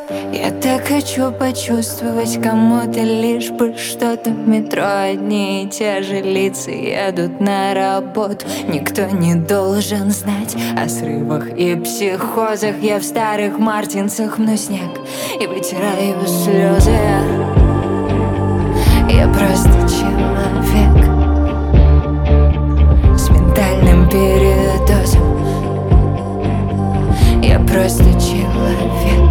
Я так хочу почувствовать кому-то, лишь бы что-то в метро. Одни и те же лица едут на работу. Никто не должен знать о срывах и психозах. Я в старых мартинсах мну снег и вытираю слезы. Я просто человек с ментальным передозом. Я просто человек.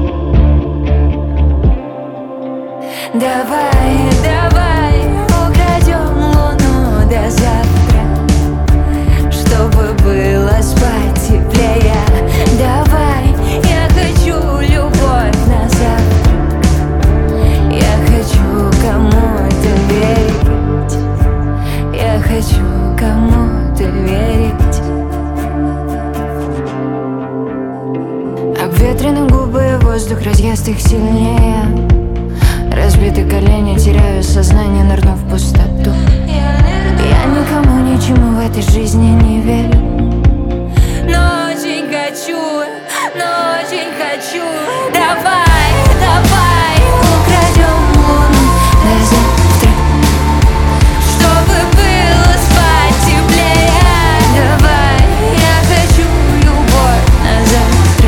Давай, давай украдем луну до завтра, чтобы было спать теплее. Давай, я хочу любовь на завтра. Я хочу кому-то верить. Я хочу кому-то верить. Обветрены губы, воздух разъест их сильнее. Разбиты колени, теряю сознание, нырнув в пустоту. Я никому ничему в этой жизни не верю, но очень хочу, но очень хочу. Давай, давай украдем луну до завтра, чтобы было спать теплее. Давай, я хочу любовь на завтра.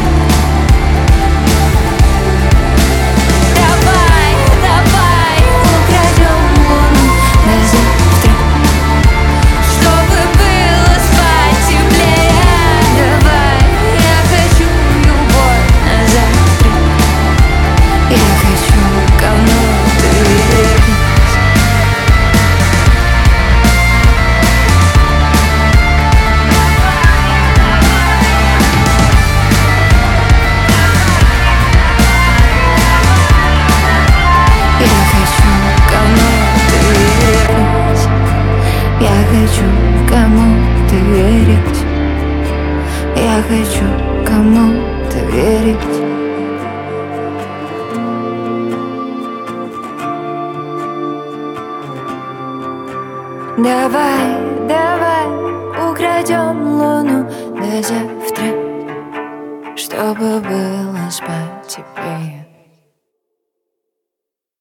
Кому-то верить. Я хочу кому-то верить. Давай, давай украдем луну до завтра, чтобы было спать теплее.